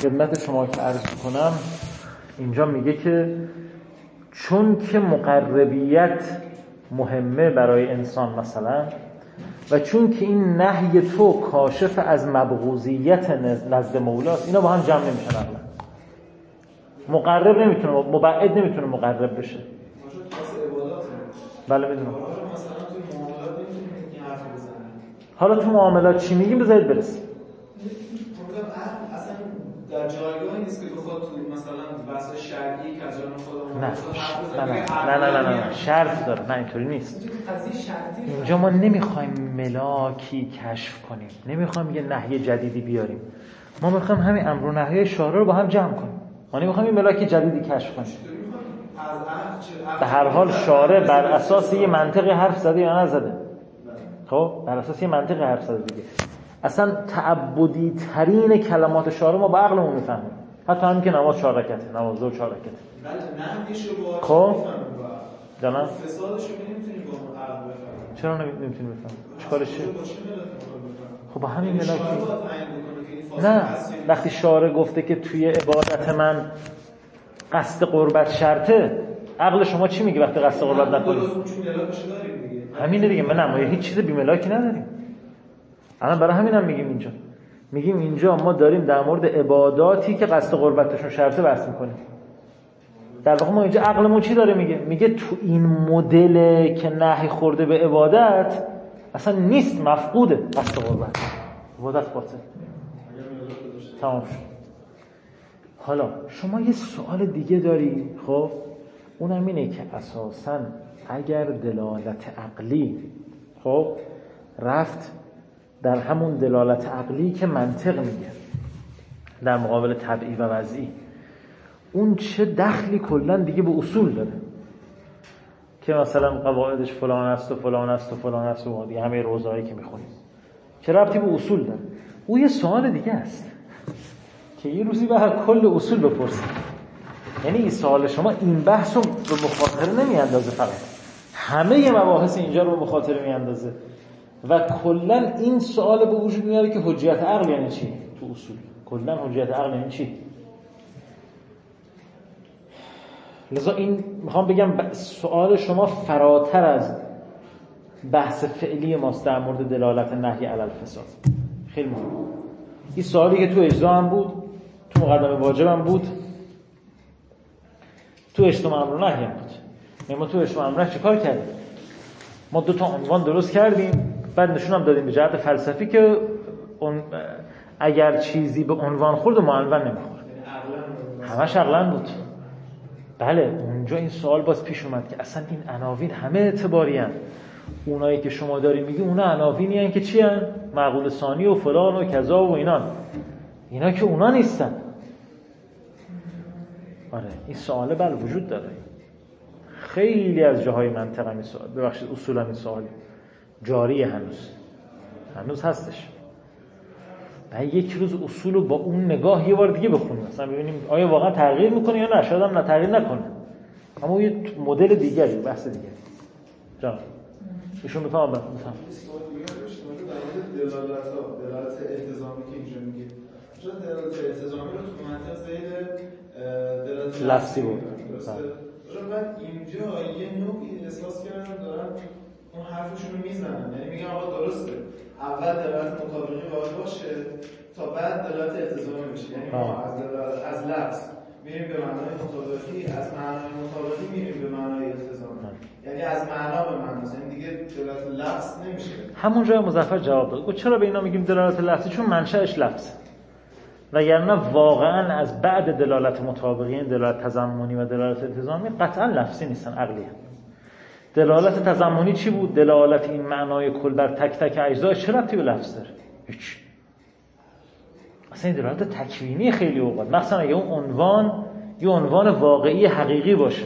خدمت شما که عرض کنم اینجا میگه که چون که مقربیت مهمه برای انسان مثلا و چون که این نهی تو کاشف از مبغوضیت نزد مولاست، اینا با هم جمع نمیشن اصلا. مقرب نمیتونه مبعد نمیتونه مقرب بشه. بله میدونم. حالا تو معاملات چی میگیم بذارید برسیم. اصلا در جایگاهی نیست که بخواد تو مثلا بحث شرعی که از جان خودمون نه شرط داره. نه اینطوری نیست. اینجا ما نمیخوایم ملاکی کشف کنیم، نمیخوایم یه نهی جدیدی بیاریم. ما میخوایم همین امر و نهی شارع رو با هم جمع کنیم. ما نمیخوایم یه ملاکی جدیدی کشف کنیم. به هر حال شارع بر اساس یه منطقی حرف زده یا نزده؟ خب بر اساس یه منطقی حرف زده دیگه. اصلا تعبدی ترین کلمات شارع ما با عقلمون میفهمیم. حتی همین که نماز 4 رکعته، نماز ظهر 4 رکعته. نه نمیشه با خب جانم فسادش رو نمیتونیم با عقل بفهمیم. چرا نمیتونیم بفهمیم؟ چیکارشه؟ خب با همین ملاکی نه. وقتی شارع گفته که توی عبادت من قصد قربت شرطه، عقل شما چی میگه وقتی قصد قربت نکنید؟ همینه دیگه. ما هیچ چیز بی ملاکی نداریم. الان برای همینم میگیم اینجا ما داریم در مورد عباداتی که قصد قربتشون شرطه بحث میکنیم. در واقع ما اینجا عقلمون چی داره میگه تو این مدل که نهی خورده به عبادت اصلا نیست، مفقوده قصد قربت، عبادت باطل. تمام شد. حالا شما یه سوال دیگه داری، خب اونم اینه که اساساً اگر دلالت عقلی خب رفت در همون دلالت عقلی که منطق میگه در مقابل طبعی و وضعی، اون چه دخلی کلا دیگه به اصول داره که مثلا قواعدش فلان است و فلان است و فلان است و دیگه همه روزایی که میخونیم چه ربطی به اصول داره؟ او یه سوال دیگه است که یه روزی به کل اصول بپرسید. یعنی این سوال شما این بحث رو به مخاطره نمیاندازه، فقط همه مباحث اینجا رو به مخاطره میاندازه و کلا این سوال به وجود میاره که حجیت عقل یعنی چی تو اصول. کلا حجیت عقل یعنی چی؟ لذا این میخوام بگم سوال شما فراتر از بحث فعلی ماست در مورد دلالت نهی علی الفساد. خیلی مهم. این سوالی که تو اجزا هم بود، تو مقدمه واجب هم بود، تو اجتماع امر و نهی هم بود. ما تو اجتماع امر چه کار کردیم؟ ما 2 تا عنوان درست کردیم، بعد نشون هم دادیم به جهت فلسفی که اگر چیزی به عنوان خورد و معنون نمیخورد. همش عقلن بود. بله اونجا این سوال باز پیش اومد که اصلا این عناوین همه اعتباری هستند. اونایی که شما داری میگی اونا عناوینی هستند که چی هستند؟ معقول ثانی و فلان و کذا و اینا که اونا نیستن. آره این سوال بله وجود داره. خیلی از جاهای منطقه این سوال، ببخشید اصولا این سوال جاریه، هنوز هستش. یک روز اصول رو با اون نگاه یه بار دیگه بخونیم، مثلا ببینیم آیا واقعا تغییر میکنه یا نه. شاید هم تغییر نکنه، اما یه مدل دیگری، بحث دیگه. جان ایشون میفهمم دلالت التزامی که اینجا میگه، چون دلالت التزامی رو تو منطق دلالت لفظی بود. من اینجا یه نوعی احساس کردم دارن اون حرفشون رو میزنن، یعنی میگن آقا درسته اول دلالت مطابقی واجب باشه تا بعد دلالت التزامی بشه. یعنی ما از لفظ میریم به معنای مطابقی، از معنای مطابقی میریم به معنای التزامی. یعنی از معنا به معناست، یعنی دیگه دلالت لفظ نمیشه. همون جای مظفر جواب داد. گفت چرا به اینا میگیم دلالت لفظی؟ چون منشأش لفظ. وگرنه واقعا از بعد دلالت مطابقی، دلالت تضمنی و دلالت التزامی قطعا لفظی نیستن، عقلیه. دلالت تضمنی چی بود؟ دلالت این معنای کل بر تک تک اجزا چه ربطی به لفظ داره؟ هیچ. اصلا این دلالت تکوینی خیلی اوقات، مثلا اگه اون عنوان واقعی حقیقی باشه.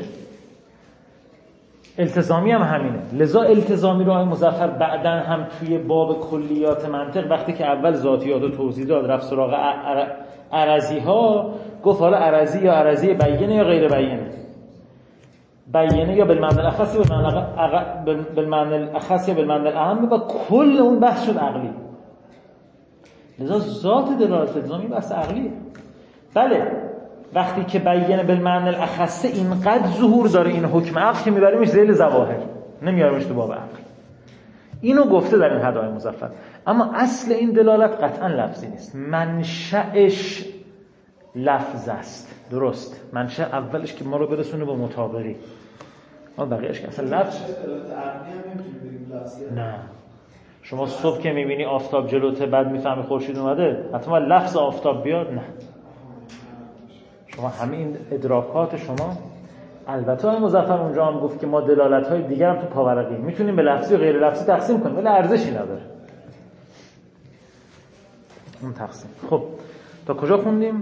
التزامی هم همینه. لذا التزامی رو آقای مظفر بعداً هم توی باب کلیات منطق وقتی که اول ذاتیات رو توضیح داد رفت سراغ عرضی ها، گفت حالا عرضی یا عرضی بیینه یا غیر بیینه. بیینه یا بالمعنی الاخص یا بالمعنی الاخص یا بالمعنی الاعم، و کل اون بحث شد عقلی. لذا ذات دلالت التزامی بحث عقلیه. بله وقتی که بیان بالمعنی الاخص اینقدر ظهور داره این حکم عقل که میبریمش ذیل ظواهر، نمیاریمش تو باب عقل. اینو گفته در این هدایای مظفر. اما اصل این دلالت قطعا لفظی نیست، منشأش لفظ است. درست، منشأ اولش که ما رو برسونه با مطابقی، اما بقیه‌اش که اصلا لفظ نه. شما صبح که میبینی آفتاب جلوته بعد میفهمی خورشید اومده، حتما لفظ آفتاب بیاد؟ نه. شما همین ادراکات شما. البته آقای مظفر اونجا هم گفت که ما دلالت‌های دیگر هم تو پاورقی میتونیم به لفظی و غیر لفظی تقسیم کنیم، ولی ارزشی نداره اون تقسیم. خب تا کجا خوندیم؟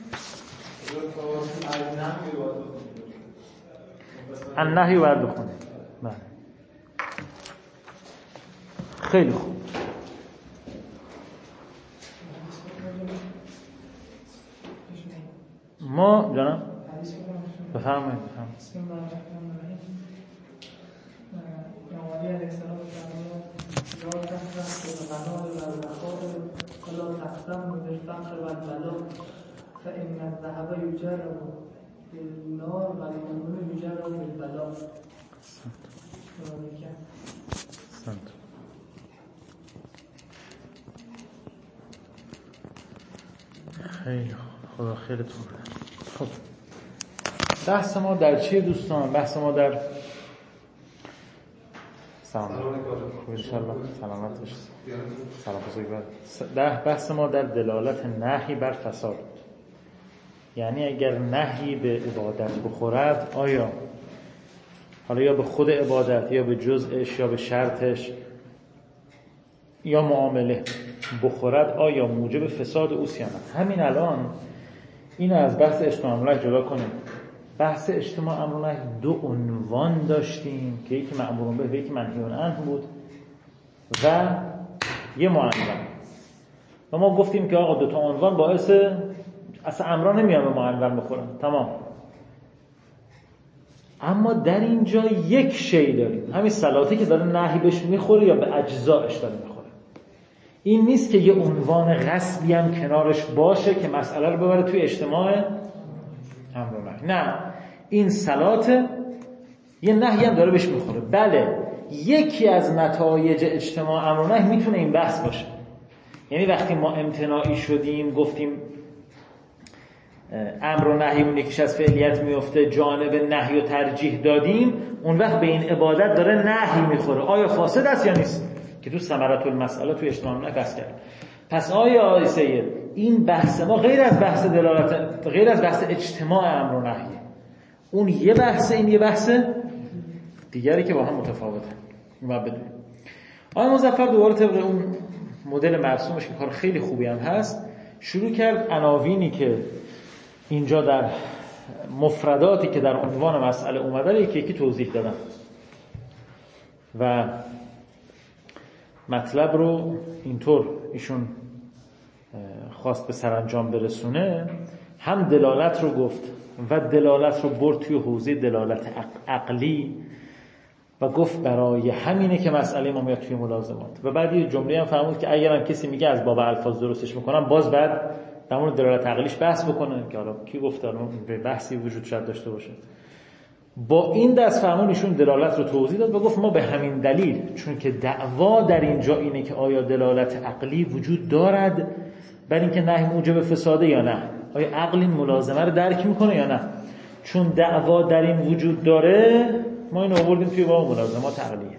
النهی باید بخونیم. بله خیلی خوب. ما جانم بفرمایید. بسم الله الرحمن الرحیم. پیامبر علیه السلام فرمود لا تحرص بالغناء والبخار ولا تحزن بالفقر والبلاء فإن الذهب يجرب بالنار والمؤمن يجرب بالبلاء. خیلی خدا خیرتون بده. خب بحث ما در چیه دوستان؟ بحث ما در سلام انشالله سلامت باشید. سلام بزرگ. بحث ما در دلالت نهی بر فساد، یعنی اگر نهی به عبادت بخورد، آیا حالا یا به خود عبادت یا به جزءش یا به شرطش یا معامله بخورد، آیا موجب فساد اوست یا نه؟ همین الان اینو از بحث اجتماع امر جدا کنیم. بحث اجتماع امر دو عنوان داشتیم که یکی مأمور به و یکی منهی عنه بود و یه معنون. و ما گفتیم که آقا دو تا عنوان باعث اصلا امرا نمیان به معنون بخورن، تمام. اما در اینجا یک شی داریم، همین صلاتی که داره نهی بهش میخوره یا به اجزایش داره میخوره. این نیست که یه عنوان غصبی هم کنارش باشه که مسئله رو ببره توی اجتماع امر و نهی. نه، این صلات یه نهی هم داره بهش میخوره. بله، یکی از نتایج اجتماع امر و نهی میتونه این بحث باشه. یعنی وقتی ما امتناعی شدیم، گفتیم امر و نهی اون یکیش از فعلیت میفته، جانب نهی و ترجیح دادیم، اون وقت به این عبادت داره نهی میخوره. آیا فاسد است یا نیست؟ که تو ثمرة المسئله تو اجتماع امر و نهی بحث کرد. پس آیا سید این بحث ما غیر از بحث دلالت، غیر از بحث اجتماع امر و نهی، اون یه بحث، این یه بحث دیگری که با هم متفاوته. ما بدونیم آقای مظفر دوباره طبق اون مدل مرسومش که کار خیلی خوبی هم هست، شروع کرد عناوینی که اینجا در مفرداتی که در عنوان مسئله اومده یکی یکی توضیح دادن و مطلب رو اینطور ایشون خواست به سرانجام برسونه. هم دلالت رو گفت و دلالت رو برد توی حوزه دلالت عقلی و گفت برای همینه که مسئله ما میاد توی ملازمات. و بعد یه جمله هم فرمود که اگرم کسی میگه از باب الفاظ درستش میکنم، باز بعد در مورد دلالت عقلیش بحث بکنه که حالا کی گفته به بحثی وجود شاید داشته باشه. با این دست فرمون ایشون دلالت رو توضیح داد و گفت ما به همین دلیل، چون که دعوا در اینجا اینه که آیا دلالت عقلی وجود دارد بر اینکه نهی موجب فساده یا نه، آیا عقل این ملازمه رو درک میکنه یا نه، چون دعوا در این وجود داره ما اینو آوردیم توی باب ملازمات عقلیه.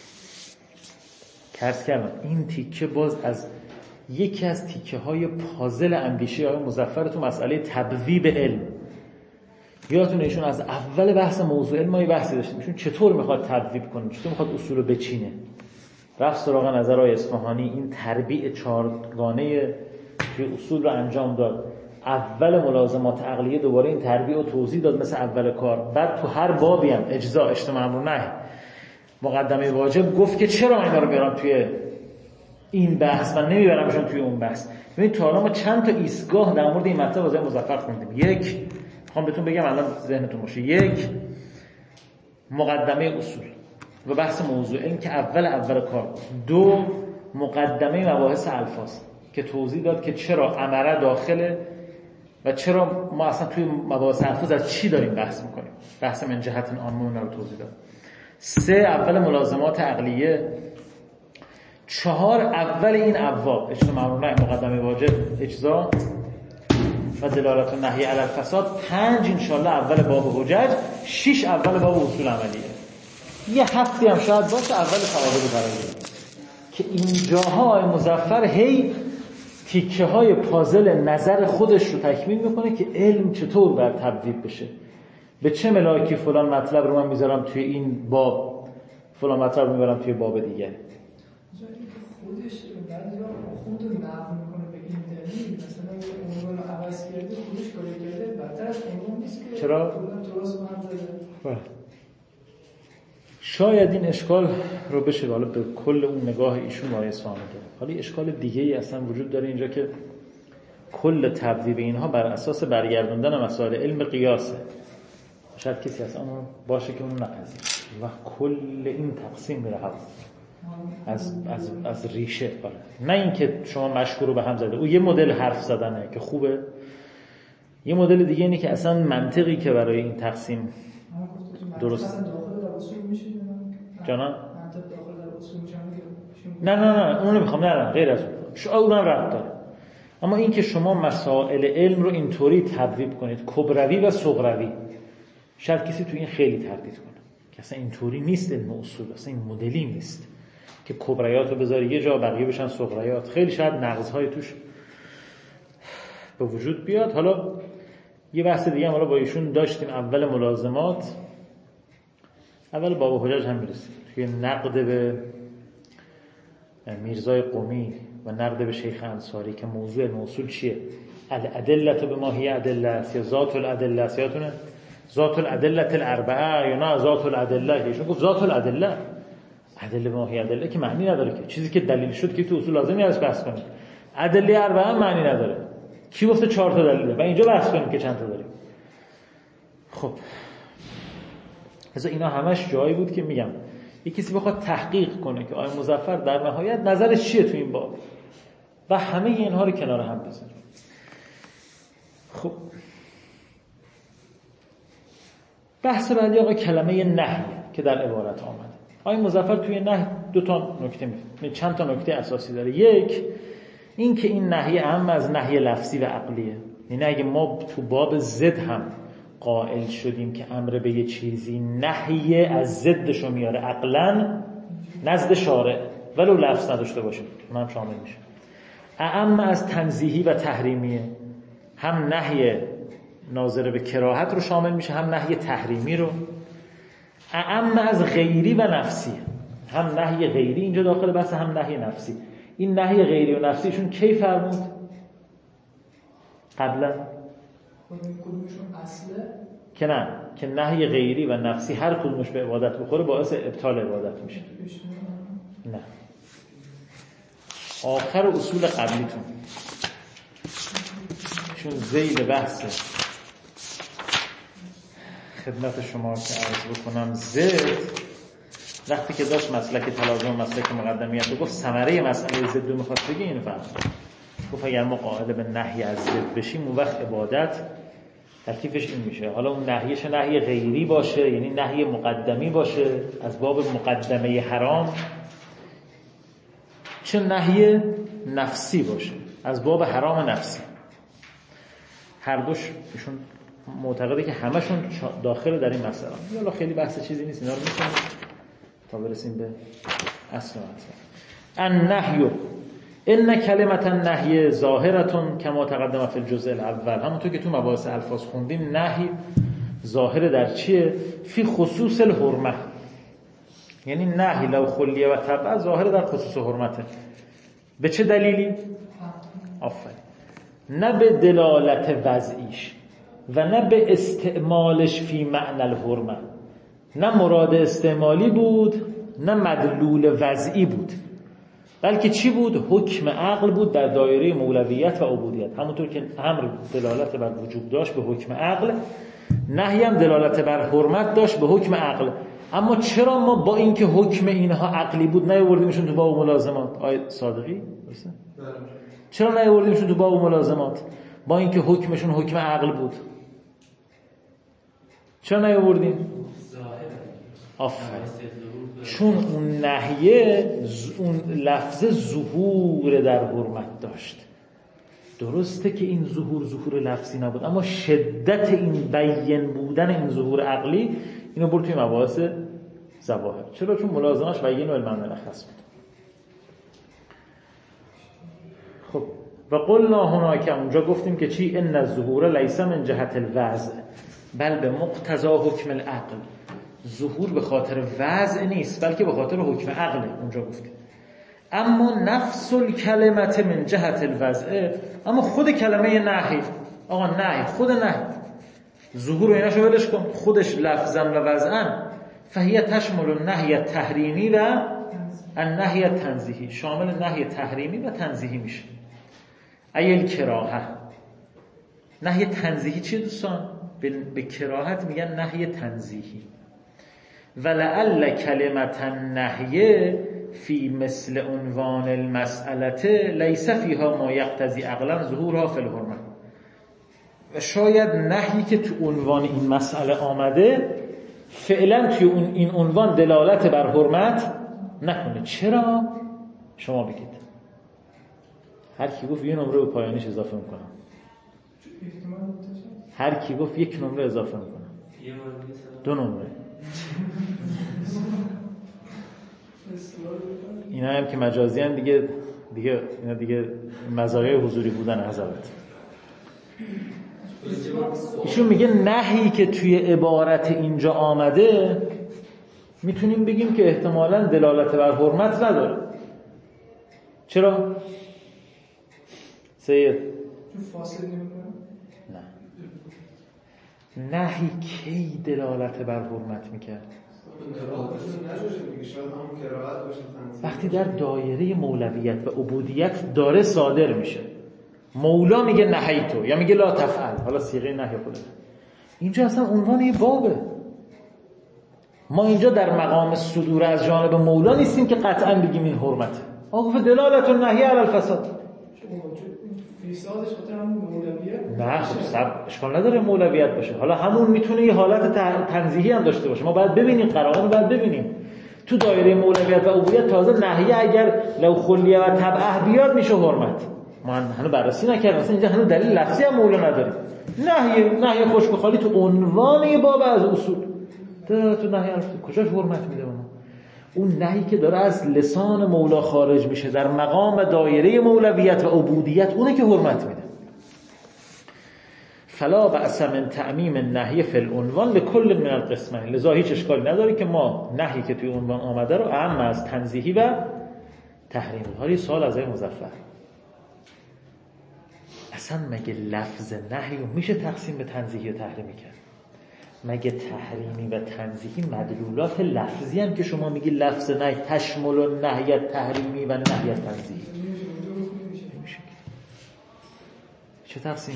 عرض کردم این تیکه باز از یکی از تیکه های پازل اندیشه آقای مظفر تو مسئله تبویب علم. یادتونه ایشون از اول بحث موضوع علم ما یه بحثی داشتیم، ایشون چطور میخواد تبویب کنه، چطور میخواد اصول رو بچینه. رفت سراغ نظرهای اصفهانی، این تربیع چهارگانه توی اصول رو انجام داد. اول ملازمات عقلیه دوباره این تربیع رو توضیح داد مثل اول کار. بعد تو هر بابی هم اجزا، اجتماع امر و نهی، مقدمه واجب، گفت که چرا اینا رو بیارم توی این بحث من نمیبرمشون توی اون بحث. ببینید تا الان ما چند تا ایستگاه در مورد این مطلب از مظفر خوندیم. یک، میخوام بهتون بگم الان ذهنتون باشه، یک مقدمه اصول و بحث موضوع علم که اول کار. دو، مقدمه مباحث الفاظ که توضیح داد که چرا امره داخل و چرا ما اصلا توی مباحث الفاظ از چی داریم بحث میکنیم. بحث من جهت عامه رو توضیح دادم. 3 اول ملازمات عقلیه. 4 اول این ابواب اجتماع مقدمه واجب اجزا و دلالت النهی علی الفساد. 5 انشالله اول باب حجج. 6 اول باب اصول عملیه. یه هفتی هم شاید باشه اول فواید قرائن که اینجاها آقای مظفر هی تیکه های پازل نظر خودش رو تکمیل میکنه که علم چطور باید تبدیل بشه. به چه ملاکی فلان مطلب رو من میذارم توی این باب، فلان مطلب رو میذارم توی باب دیگه. خودش بعضی وقت خود رو نقل میکنه به این دلیل، مثلا یه عنوان رو عوض کرده خودش کاری کرده بدتر از عنوان نیست که چرا؟ درست هم زده. شاید این اشکال رو بشه حالا به کل اون نگاه ایشون آیه اصفهانی داره. حالا اشکال دیگه ای اصلا وجود داره اینجا که کل تبدیل اینها بر اساس برگردوندن مسائل علم قیاسه. شاید کسی اصلا باشه که اون نپذیره و کل این تقسیم میره از ریشه بالا. نه اینکه شما مشکور رو به هم زده، او یه مدل حرف زدنه که خوبه، یه مدل دیگه اینه که اصلا منطقی که برای این تقسیم درست جانا نه اون رو میخوام، نه غیر از اون ربط داره. اما این که شما مسائل علم رو اینطوری تبدیل کنید کبروی و صغروی، شاید کسی تو این خیلی تردید کنه که اصلا اینطوری نیست علم اصول، اصلا این مدلی نیست که کبریات رو بذاری یه جا بقیه بشن صغریات. خیلی شاید نقض‌های توش به وجود بیاد. حالا یه بحث دیگه هم حالا با ایشون داشتیم اول ملازمات، اول باب حجج هم میرسیم توی نقد به میرزای قمی و نقد به شیخ انصاری که موضوع علم اصول چیه؟ الادله به ما هی ادله یا ذات الادله، یادتونه ذات الادله الاربعه یا نه ذات الادله؟ ایشون گفت ذات الادله، ادله به ما هی ادله که معنی نداره که چیزی که دلیل شد که تو اصول لازم نیست بحث کنیم. ادله اربعه معنی نداره. کی گفته 4 تا دلیله و اینجا بحث کنیم که چند تا داریم؟ خب اینا همش جایی بود که میگم یک کسی بخواد تحقیق کنه که آقای مظفر در نهایت نظرش چیه تو این باب و همه اینها رو کنار هم بذاره. خب بحث بعدی آقا کلمه نهی که در عبارت آمده. آقای مظفر توی نهی 2 تا نکته میگه، چند تا نکته اساسی داره. یک این که این نهی اهم از نهی لفظی و عقلیه. یعنی اگه ما تو باب ضد هم قائل شدیم که امر به یه چیزی نهی از ضدشو میاره عقلاً نزد شارع ولو لفظ نداشته باشه، اونم شامل میشه. اعم از تنزیهی و تحریمیه، هم نهی ناظر به کراهت رو شامل میشه هم نهی تحریمی رو. اعم از غیری و نفسی، هم نهی غیری اینجا داخل بحث هم نهی نفسی. این نهی غیری و نفسیشون کی فرمود؟ قبلا کدومشون اصله؟ که نه، که نهی غیری و نفسی هر کدومش به عبادت بخوره باعث ابطال عبادت میشه. نه آخر اصول قبلیتون چون ذیل بحث خدمت شما که عرض بکنم زد وقتی که داشت مسلک تلازم مسلک مقدمیت رو گفت ثمره مسئله زد رو میخواست بگه اینو فهمید. گفت اگر ما قائل به نهی از زد بشیم اون وقت عبادت تکلیفش این میشه. حالا اون نهیش نهی غیری باشه یعنی نهی مقدمی باشه از باب مقدمه حرام، چه نهی نفسی باشه از باب حرام نفسی. هر دوش ایشون معتقده که همشون داخل در این مسئله. حالا خیلی بحث چیزی نیست، اینا رو می‌کنیم تا برسیم به اصل مسئله. النهی ان کلمه النهی ظاهرتون کما تقدم فی الجزء الاول. همونطور که تو مباحث الفاظ خوندیم نهی ظاهر در چیه؟ فی خصوص الحرمه، یعنی نهی لو خلیه و تبع ظاهر در خصوص حرمته. به چه دلیلی؟ آفرین. نه به دلالت وضعیش و نه به استعمالش فی معنی الحرمه. نه مراد استعمالی بود نه مدلول وضعی بود، بلکه چی بود؟ حکم عقل بود در دایره مولویت و عبودیت. همونطور که امر دلالت بر وجوب داشت به حکم عقل، نهی هم دلالت بر حرمت داشت به حکم عقل. اما چرا ما با اینکه حکم اینها عقلی بود نیاوردیمشون تو باب ملازمات؟ آیه صادقی درسته؟ چرا نیاوردیمشون تو باب ملازمات؟ با اینکه حکمشون حکم عقل بود؟ چرا نیاوردین؟ آفرین. چون اون نهیه اون لفظ ظهور در حرمت داشت. درسته که این ظهور لفظی نبود، اما شدت این بیان بودن این ظهور عقلی اینو برد توی مباحث ظواهر. چرا؟ چون ملازمش بیان و المعنی الاخص بود. خب و قلنا هناک، اونجا گفتیم که چی؟ ان الظهور لیس من جهت الوضع بل به مقتضا حکم العقل. ظهور به خاطر وضع نیست بلکه به خاطر حکم عقله. اونجا گفتیم اما نفس الکلمت من جهت الوضع، اما خود کلمه نهی، آقا نهی، خود نهی، ظهور و ایناشو ولش کن، خودش لفظا و وضعا، فهیه تشمل النهی التحریمی و النهی التنزیهی، شامل نهی تحریمی و تنزیهی میشه. ایل کراهه. نهی تنزیهی چیه دوستان؟ به کراهت میگن نهی تنزیهی. ولعل کلمت النهی فی مثل عنوان المسئله لیس فیها ما یقتضی عقلا ظهورها فی الحرمه. و شاید نهی که تو عنوان این مسئله آمده فعلا توی این عنوان دلالت بر حرمت نکنه. چرا؟ شما بگید. هر کی گفت یه نمره به پایانیش اضافه میکنم. هر کی گفت یک نمره اضافه میکنم. 2 نمره. اینا هم که مجازی هم دیگه اینا دیگه مزایای حضوری بودن حضرت. ایشون میگه نهی که توی عبارت اینجا آمده میتونیم بگیم که احتمالاً دلالت بر حرمت نداره. چرا؟ سید فاصله نمیکنه؟ نه. نهی کی دلالت بر حرمت میکرد؟ وقتی در دایره مولویت و عبودیت داره صادر میشه. مولا میگه نهیتو یا میگه لا تفعل، حالا صیغه نهی خوده. اینجا اصلا عنوان یه بابه. ما اینجا در مقام صدور از جانب مولا نیستیم که قطعا بگیم این حرمته. آقا دلالت النهی علی الفساد. فسادش خاطر همون مولویت؟ نه خب اشکال نداره مولویت باشه. حالا همون میتونه یه حالت تنزیهی هم داشته باشه. ما باید ببینیم، قرائن رو باید ببینیم. تو دایره مولویت و عبودیت تازه نهیه اگر لو خلیه و تبعه بیاد میشه حرمت. ما هنوز بررسی نکردیم، مثلا اینجا هنوز دلیل لفظی هم مولا نداریم. نهی خشک و خالی تو عنوان یه باب از اصول تو نهی کجاش حرمت میده؟ اون نهی که داره از لسان مولا خارج میشه در مقام دایره مولویت و عبودیت، اونه که حرمت میده. فلا بأس من تعمیم النهی فی العنوان لکل من القسمین. لذا هیچ اشکالی نداره که ما نهی که توی عنوان آمده رو اعم از تنزیهی و تحریمی. حالا سوال از مظفر، اصلا مگه لفظ نهی رو میشه تقسیم به تنزیهی و تحریمی کرد؟ مگه تحریمی و تنزیهی مدلولات لفظی هم که شما میگی لفظ نهی تشمل النهی تحریمی و نهی تنزیهی؟ نمیشه. چه تقسیمی؟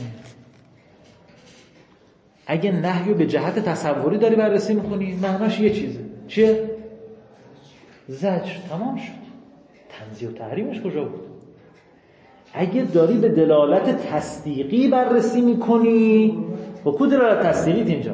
اگه نهی رو به جهت تصوری داری بررسی میکنی معناش یه چیزه. چیه؟ زجر. تمام شد. تنزیه و تحریمش کجا بود؟ اگه داری به دلالت تصدیقی بررسی میکنی با کدوم دلالت تصدیقیت اینجا؟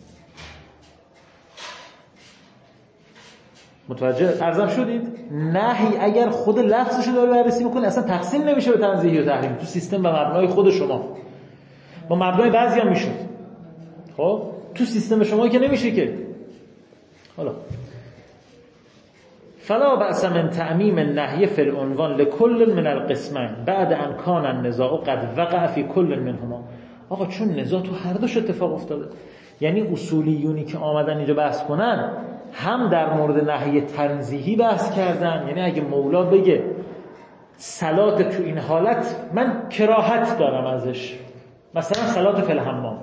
متوجه ارزم شدید؟ نهی اگر خود لفظشو داره بررسی میکنه اصلا تقسیم نمیشه به تنزیهی و تحریمی تو سیستم و مبنای خود شما. با مبنای بعضی هم میشد. خب تو سیستم شما که نمیشه که. حالا فلا بأس من تعمیم النهی فی العنوان لکل من القسمین بعد ان کان النزاع قد وقع فی کل منهما. آقا چون نزاع تو هر دوش اتفاق افتاده، یعنی اصولیونی که آمدن اینجا بحث کنن هم در مورد نهی تنزیهی بحث کردن، یعنی اگه مولا بگه صلات تو این حالت من کراهت دارم ازش، مثلا صلات فی الحمام،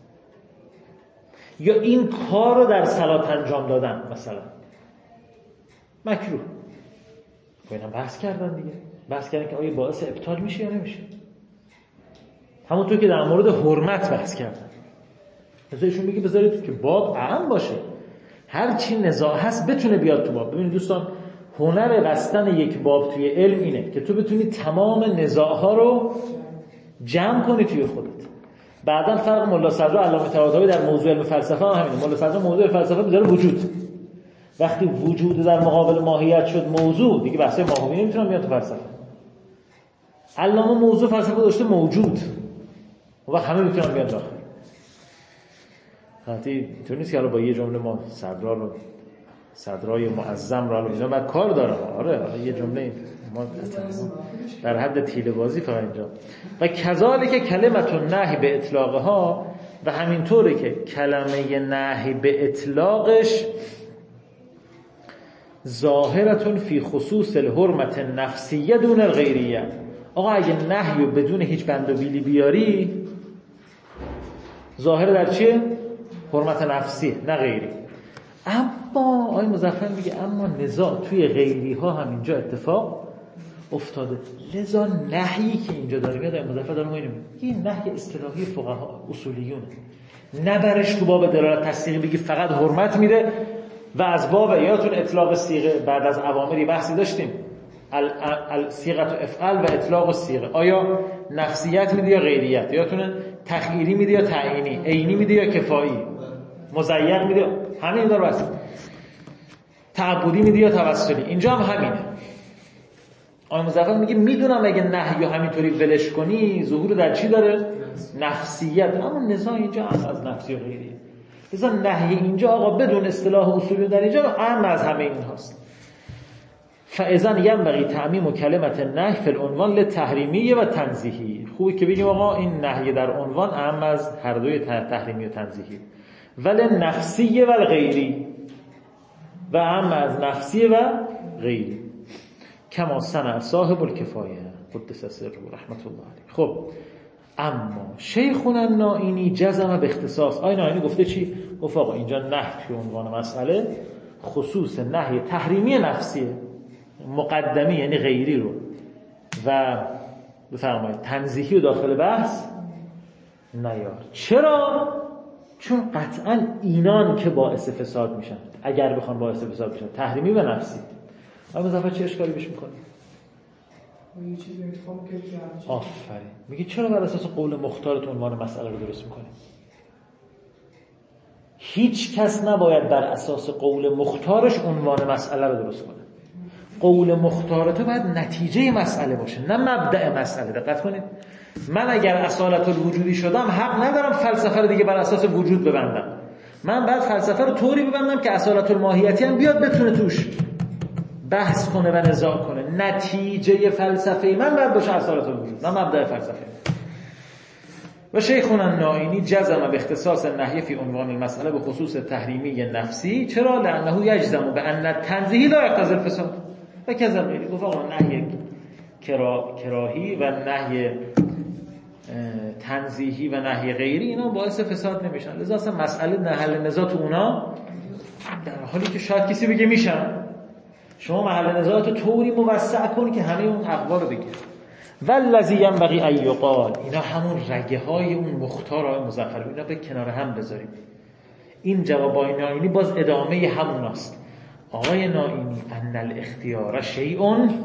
یا این کار رو در صلات انجام دادن مثلا مکروه، اینا بحث کردن دیگه. بحث کردن که آیا باعث ابطال میشه یا نمیشه. همونطور که در مورد حرمت بحث کردن. مثلا ایشون میگه بذارید که باب اعم باشه، هر چی نزاع هست بتونه بیاد تو باب. ببینید دوستان، هنر بستن یک باب توی علم اینه که تو بتونی تمام نزاع ها رو جمع کنی توی خودت. بعداً فرق ملا صدرا علامه طباطبایی در موضوع علم فلسفه هم همینه. ملا صدرا موضوع فلسفه میذاره وجود. وقتی وجود در مقابل ماهیت شد موضوع، دیگه بحث ماهوی نمیتونم بیاد تو فلسفه. علامه موضوع فلسفه داشته موجود، و همه میتونن بیان داخل. حتی اینطور نیست که حالا با یه جمله ما صدرای معظم رو اینا بعد کار داره. آره یه جمله ما در حد تیله بازی فقط اینجا. و کذالک کلمت النهی به اطلاقها، و همینطوره که کلمه نهی به اطلاقش ظاهرتون فی خصوص الحرمت النفسیه دون الغیریه. آقا اگه نهی رو بدون هیچ بند و بیلی بیاری ظاهر در چیه؟ حرمت نفسی نه غیری. اما آقای مظفر میگه اما نزاع توی غیری ها هم اینجا اتفاق افتاده. لذا نهیی که اینجا داریم، آقای مظفر داره میگه این نهی اصطلاحی فقها اصولیونه، نبرش تو باب دلالت تصدیقی بگی فقط حرمت میده. و از باب یادتون اطلاق صیغه بعد از اوامری بحثی داشتیم، الصیغه افعل و اطلاق الصیغه، آیا نفسیت میده یا غیریت، یادتونه تخییری میده یا تعیینی، عینی میده یا کفایی، مزیق میده، همین داره بس، تعبدی میده یا توسلی. اینجا هم همینه. آقای مظفر میگه میدونم اگه نهی همینطوری ولش کنی ظهور در چی داره؟ نفسیت. اما نزاع اینجا هم از نفسی و غیریه. لذا نهی اینجا آقا بدون اصطلاح اصولی در اینجا اهم از همه این هاست. فاذا ينبغي تعمیم کلمت النهی فی العنوان لتحریمی و تنزیهی. خوبه که بگیم آقا این نهی در عنوان اهم از هر دوی تحریمی و تنزیهی. ولی نفسی و غیری، و اهم از نفسی و غیری. کما صنع صاحب الکفایه قدس سره رحمت الله علیه. خب اما شیخنا النائینی جزم به اختصاص. آقای نائینی گفته چی؟ گفت آقا اینجا نهی توی عنوان مسئله خصوص نهی تحریمی نفسیه، مقدمی یعنی غیری رو، و بفرمایید تنزیهی رو داخل بحث نیار. چرا؟ چون قطعا اینان که باعث فساد میشن، اگر بخوان باعث فساد بشن، تحریمی و نفسی. آقای مظفر چه اشکالی بهش میکنه؟ یه چیزی انتخاب کرد. آفرین. میگه چرا بر اساس قول مختارت عنوان مسئله رو درست میکنی؟ هیچ کس نباید بر اساس قول مختارش عنوان مسئله رو درست کنه. قول مختارت باید نتیجه مسئله باشه نه مبدأ مسئله. دقت کنید، من اگر اصالت الوجودی شدم حق ندارم فلسفه رو دیگه بر اساس وجود ببندم. من بعد فلسفه رو طوری ببندم که اصالت الماهیتی هم بیاد بتونه توش بحث کنه و نزاع کنه. نتیجه فلسفه من باید باشه اصالت الوجود نه مبدأ فلسفه. و شیخنا النائینی جزم به اختصاص النهی فی عنوان المسئله به خصوص تحریمی نفسی. چرا؟ لانه یجزم بان التنزیه لا یقتضی الفساد و کذا غیره. گفت آقا نهی کراهی و نهی تنزیهی و نهی غیری اینا باعث فساد نمیشن. لذا اصلا مسئله محل نزاع تو اونا، در حالی که شاید کسی بگه میشن، شما محل نزاعت طوری موسع کن که همه اون اقوال رو بگیر. والذی ینبغی ان یقال، اینا همون رگه های اون مختار های مظفر، اینا به کنار هم بذاریم. این جوابای نائینی باز ادامه هموناست. آقای نائینی ان الاختیار شیء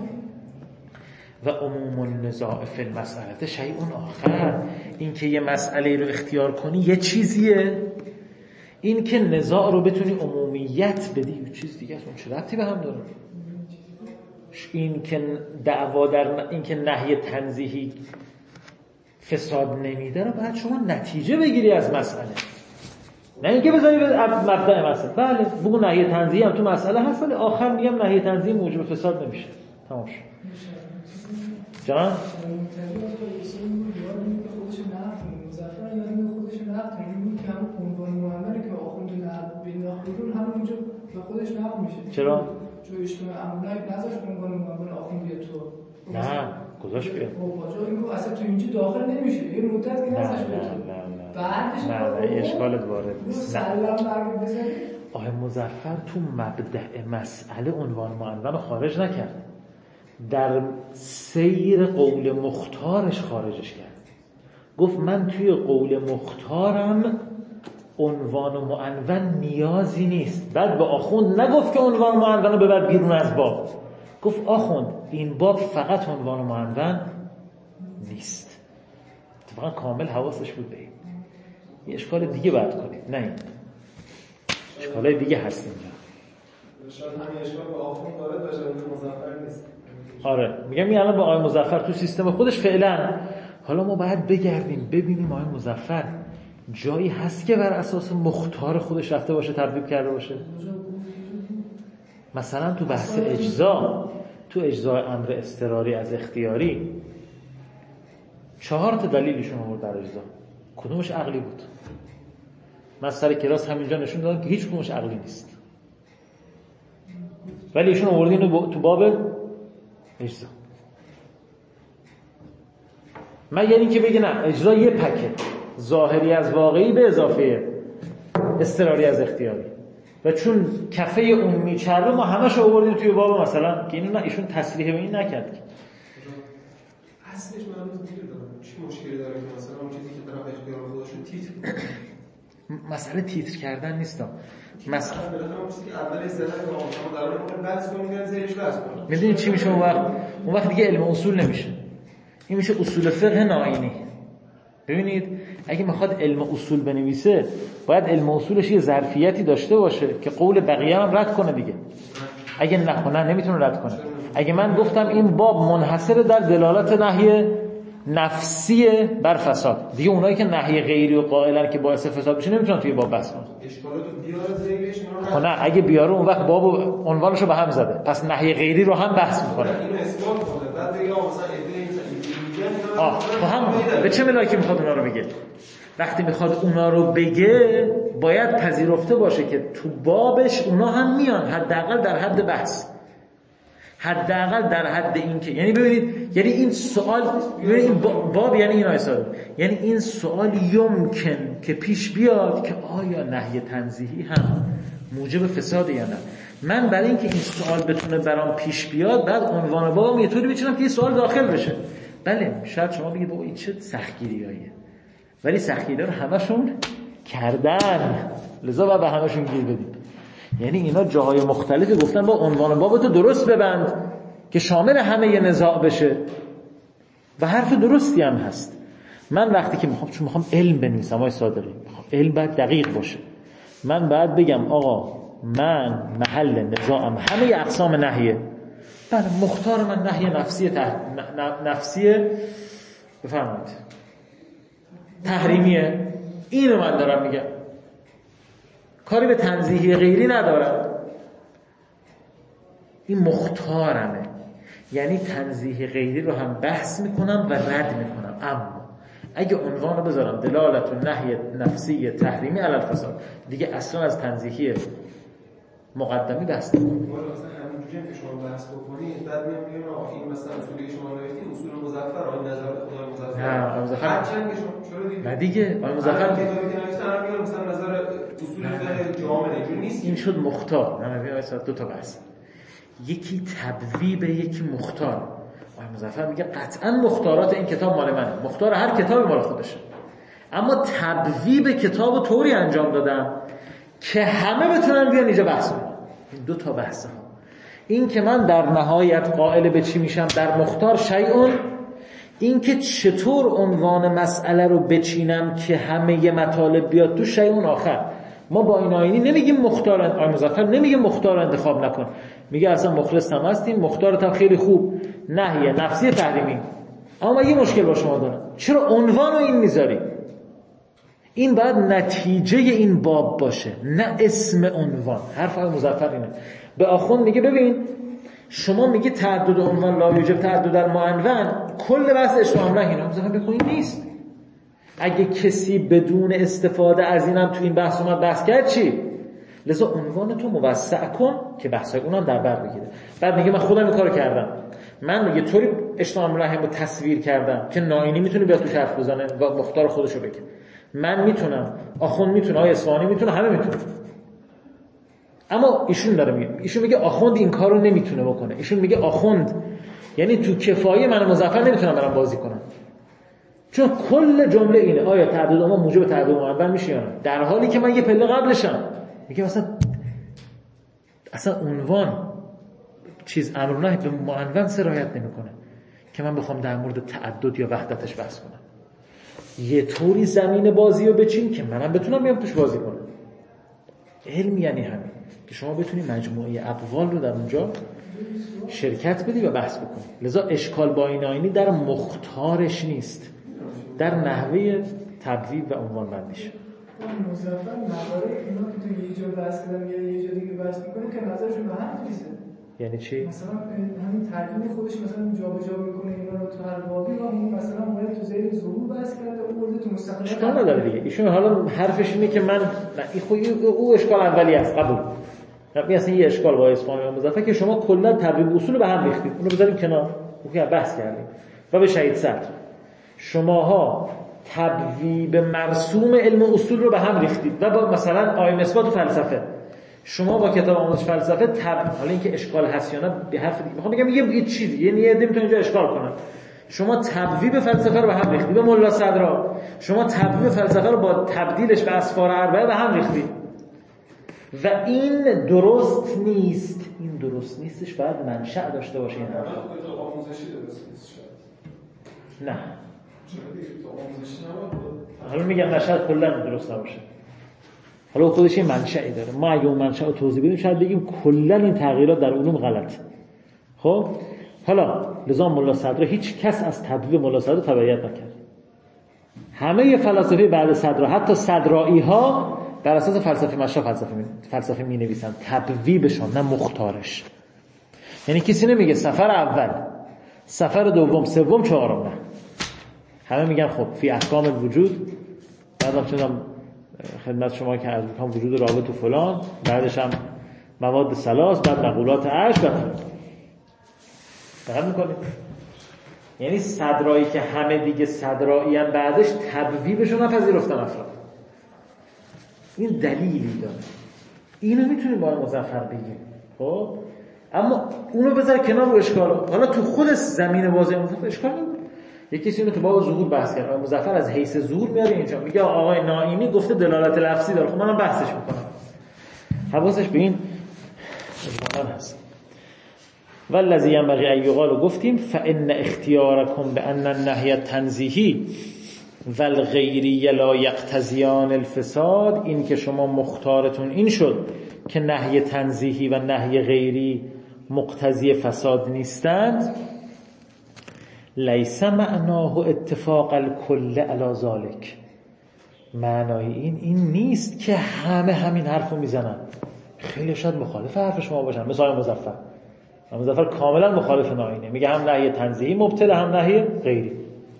و عموم النزاع فی المسأله شیء آخر. این که یه مسئله رو اختیار کنی یه چیزیه، این که نزاع رو بتونی عمومیت بدی یه چیز دیگه است. اون چه ربطی به هم داره؟ این که دعوا در این که نهی تنزیهی فساد نمیده رو باید شما نتیجه بگیری از مسئله، نه اینکه بذاری به مبدأ مسئله. بله بگو نهی تنزیهی هم تو مسئله هست، ولی آخر میگم نهی تنزیهی موجب فساد نمیشه. تمام شد. جان چرا؟ چون اشتباه املاک نذاشت عنوان معامل آخوند بیاد تو. نه گذاشت بیاد. اینو اصلا تو اینجا داخل نمیشه. یه مدت می نذاشت بیاد. بعدش نه اشکالت وارد نیست. سلام برگ بزنید. آقای مظفر تو مبدأ مسئله عنوان معین رو خارج نکرد، در سیر قول مختارش خارجش کرد. گفت من توی قول مختارم عنوان و معنون نیازی نیست. بعد به آخوند نگفت که عنوان و معنون رو ببر بیرون از باب، گفت آخوند این باب فقط عنوان و معنون نیست. اتفاقا کامل حواسش بود به این. یه اشکال دیگه باید کنید، نه این اشکالای دیگه هست اینجا. شاید همین اشکال به آخوند وارد بشه، مظفر نیست. آره میگم این الان با آقای مظفر تو سیستم خودش فعلا. حالا ما باید بگردیم ببینیم آقای مظفر جایی هست که بر اساس مختار خودش رفته باشه تبدیل کرده باشه. مثلا تو بحث اجزا، تو اجزای امر اضطراری از اختیاری 4 تا دلیلشون آورد در اجزا، کدومش عقلی بود؟ من سر کلاس همینجا نشون دادم که هیچ کدومش عقلی نیست، ولی ایشون آوردین تو باب اجزا. مگر اینکه بگه نه اجزا یه پکه، ظاهری از واقعی به اضافه اضطراری از اختیاری، و چون کفه اون میچربه ما همش آوردیم توی باب مثلا که اینو نه ایشون تصریح به این نکرد. اصلش من چی مشکلی داره که مثلا اون چیزی که طرف اختیار خودشون تیتر مسئله تیتر کردن نیست. مثلا اون چیزی که اولش زدن که ما در مورد بحث کنیم زیرش بحث کنیم. میدونید چی میشه اون وقت دیگه علم اصول نمیشه، این میشه اصول فقه ناینی. ببینید اگه میخواد علم اصول بنویسه باید علم اصولش یه ظرفیتی داشته باشه که قول بقیه هم رد کنه دیگه. اگه نکنه نمیتونه رد کنه. اگه من گفتم این باب منحصر در دلالت نهی نفسی بر فساد، دیگه اونایی که نهی غیری و قائلن که باعث فساد بشه نمیتونن توی باب بحث کنن. اشکالاتو بیاره زیرش نه اگه بیاره اون وقت باب عنوانشو به هم زده، پس نهی غیری رو هم بحث میکنه. اینو اثبات کنه بعد بگه مثلا هم به چه ملاکی میخواد اونا رو بگه؟ وقتی میخواد اونا رو بگه باید پذیرفته باشه که تو بابش اونا هم میان، حداقل در حد بحث، حداقل در حد این که یعنی ببینید، یعنی این سوال، ببینید این باب یعنی این آیساد، یعنی این سوال یمکن که پیش بیاد که آیا نهی تنزیهی هم موجب فساد یا نه. من برای اینکه این سوال بتونه برام پیش بیاد بعد عنوان بابم یه طوری بچینم که این سوال داخل بشه. بله شاید شما بگید بابا این چه سختگیریاییه، ولی سختگیری رو همشون کردن، لذا باید به همشون گیر بدیم. یعنی اینا جاهای مختلفی گفتن با عنوان بابتو درست ببند که شامل همه ی نزاع بشه و حرف درستی هم هست. من وقتی که میخوام علم بنویسم آقای صادقی، علم باید دقیق باشه. من باید بگم آقا من محل نزاعم همه اقسام نهیه، بله مختار من نهی نفسیه بفرمایید تحریمیه، اینو من دارم میگم، کاری به تنزیهی غیری ندارم، این مختارمه. یعنی تنزیه غیری رو هم بحث میکنم و رد میکنم، اما اگه عنوان رو بذارم دلالت و نهی نفسی تحریمی علی الفساد دیگه اصلا از تنزیهی مقدمی بحث نکنم. والا مثلا همینجوری که شما بحث بکنید بعد میام میگم این مثلا اصولی که شما نوشتید اصول مظفر آن نظر خدای مظفر، نه مظفر هرچند که شما چرا دیگه نه دیگه آن مظفر که نوشتن میگم مثلا نظر اصول فقه جامع اینجوری نیست، این شد مختار. نه میگم مثلا دو تا بحث، یکی تبویب یکی مختار. آن مظفر میگه قطعا مختارات این کتاب مال منه، مختار هر کتابی مال خودشه، اما تبویب کتابو طوری انجام دادم که همه بتونن بیان اینجا بحث کنن. این دو تا بحثه ها، این که من در نهایت قائل به چی میشم در مختار شیئون، این که چطور عنوان مسئله رو بچینم که همه ی مطالب بیاد تو شیئون آخر. ما با این آیینی نمیگیم مختار، آقای مظفر نمیگه مختار انتخاب نکن، میگه اصلا مخلص هم هستیم، مختارت هم خیلی خوب، نهی نفسی تحریمی. اما یه مشکل با شما دارم، چرا عنوان رو این میذاری؟ این باید نتیجه این باب باشه نه اسم عنوان. حرف آقای مظفر اینه. به آخوند میگه ببین شما میگه تعدد عنوان لا یوجب تعدد المعنون، کل بحث اشتباه امره اینا مظفر بخونید نیست. اگه کسی بدون استفاده از اینم تو این بحث اومد بحث کرد چی؟ لذا عنوان تو موسع کن که بحثای اونم در بر بگیره. بعد میگه من خودم این کارو کردم، من میگه طوری اشتباه امره رو تصویر کردم که ناینی میتونه بیاد تو حرف بزنه و مختار خودشو بگه، من میتونم، آخوند میتونه، آقای اصفهانی میتونه، همه میتونه. اما ایشون داره میگه، ایشون میگه آخوند این کارو نمیتونه بکنه. ایشون میگه آخوند یعنی تو کفایه من مظفر نمیتونم برام بازی کنم، چون کل جمله اینه آیا تعدد ما موجب تعدد معول میشه یا نه، در حالی که من یه پله قبلشم میگه اصلا عنوان چیز امر نهی به معول سرایت نمیکنه که من بخوام در مورد تعدد یا وحدتش بحث کنم. یه طوری زمین بازی رو بچین که منم بتونم بیام توش بازی کنم. علم یعنی همین که شما بتونی مجموعه اقوال رو در اونجا شرکت بدی و بحث بکنی. لذا اشکال با این آینی در مختارش نیست، در نحوه تبویب و عنوان بندیش. مظفر نظاره اینا که تو یه جا بحث کردم یا یه جا دیگه بحث میکنه که نظرشون به هم میریزه. یعنی چی؟ مثلا همین ترکیب خودش مثلا جابجا میکنه اینا رو تو هر بابی و این مثلا باید تو زیر ظهور بحث کرده اون برده تو مستقل اشکال نداره دیگه. ایشون حالا حرفش اینه که من او اشکال اولی است، قبول. اصلا یه اشکال با اسفانی و مظفر که شما کلا تبویب اصول رو به هم ریختید، اونو بذاریم کنار، اون بحث کردیم. و به شهید صدر شماها تبویب مرسوم علم اصول رو به هم ریختید و با مثلا آیین اثبات و فلسفه شما با کتاب آموزش فلسفه حالا اینکه اشکال هست یا نه به حرف دیگه میخوام بگم یه چیزی یعنی یه میتونه اینجا اشکال کنه. شما تبویب فلسفه رو به هم ریختید. به ملا صدرا شما تبویب فلسفه رو با تبدیلش به اسفار اربعه به هم ریختید و این درست نیست. این درست نیستش، باید منشأ داشته باشه. این حرف آموزشی درست نیست. نه حالا میگم نشاید کلا درست نباشه. حالا خودش این منشأی داره. ما اگه اون منشأ رو توضیح بدیم شاید بگیم کلا این تغییرات در علوم غلط. خب حالا لزوم ملا صدر هیچ کس از تبویب ملا صدر تبعیت نکرد. همه فلاسفه بعد صدر حتی صدرایی ها بر اساس فلسفه مشا فلسفه می نویسن، تبویبشون نه مختارش. یعنی کسی نمیگه سفر اول، سفر دوم، سوم، چهارم، نه. همه میگن خب فی احکام الوجود، بعدم چندم خدمت شما که از میکنم وجود رابط و فلان، بعدش هم مواد ثلاث، بعد مقولات عشق بعد میکنید. یعنی صدرایی که همه دیگه صدرایی هم بعدش تبویبشون نپذیرفتن افراد. این دلیلی داره. اینو میتونیم با مظفر بگیم. خب اما اونو بذار کنار رو اشکال. حالا تو خود زمین بازی مظفر اشکال نداره. یکی کسی اینو تو باب ظهور بحث کرد. مظفر از حیث ظهور میاره اینجا. میگه آقای نائینی گفته دلالت لفظی داره. خب منم بحثش میکنم. حواسش به این اتفاقا هست. والذی ينبغي ان یقال گفتیم فان اختیارکم بان النهی التنزیهی والغیری لا یقتضیان الفساد، این که شما مختارتون این شد که نهی تنزیهی و نهی غیری مقتضی فساد نیستند، لیس معناه اتفاق الکل علی ذلک، معنای این نیست که همه همین حرفو میزنن. خیلی شاید مخالف حرف شما باشن، مثلا مظفر کاملا مخالف نائینه، میگه هم نهی تنزیهی مبطل هم نهی غیری.